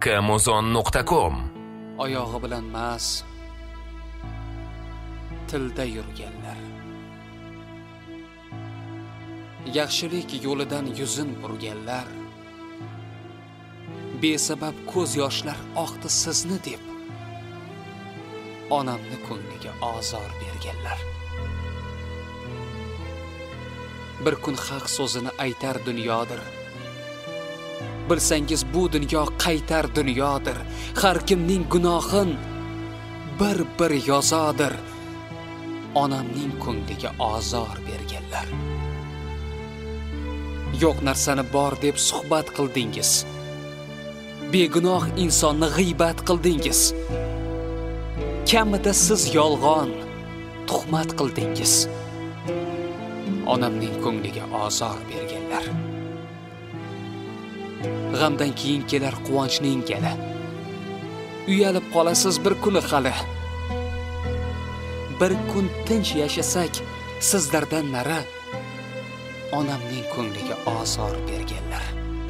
Makkamozon.com. Oyog'i bilan mas, tilda yurganlar, yaxshilik yo'lidan yuzin burganlar, besabab ko'z yoshlar oqdi sizni deb onamni ko'ngliga ozor berganlar. Bir kun haq so'zini aytar dunyodir. Bilsangiz bu dunyo qaytar dunyodir. Har kimning gunohin bir yozodir. Onamning ko'ngliga ozor berganlar. Yo'q narsani bor deb suhbat qildingiz. Begunoh insonni g'iybat qildingiz. Kamida siz yolg'on, tuhmat qildingiz. Onamning ko'ngliga ozor berganlar. G'amdan keyin kelar quvonchning gali. Uyalib qolasiz bir kuni hali. Bir kun tinch yashasak sizlardan nari onamning ko'ngliga ozor berganlar.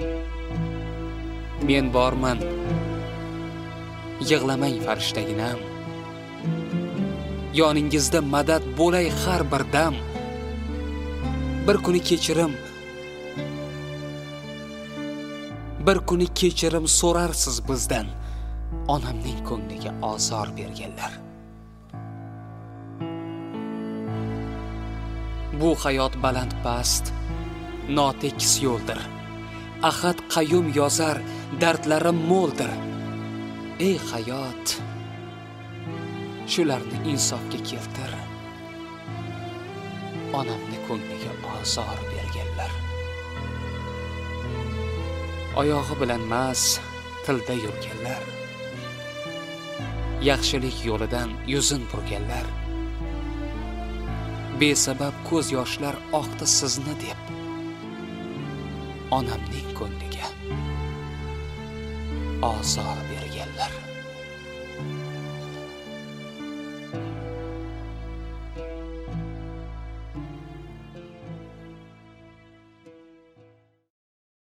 Men borman, yig'lamang farishtaginam. Yoningizda madad bo'lay har bir dam. Bir kuni kechirim so'rarsiz bizdan. Onamning ko'ngliga ozor berganlar. Bu hayot baland past, notekis yo'ldir. Ahad qayyum yozar, dardlarim mo'ldir. Ey hayot, shularni insofga keltir. Onamni ko'ngliga ozor berganlar. Oyog'i bilan mas, tilda yurganlar, yaxshilik yo'lidan yuzin burganlar, besabab ko'z yoshlar oqdi sizni deb onamning ko'ngliga ozor berganlar.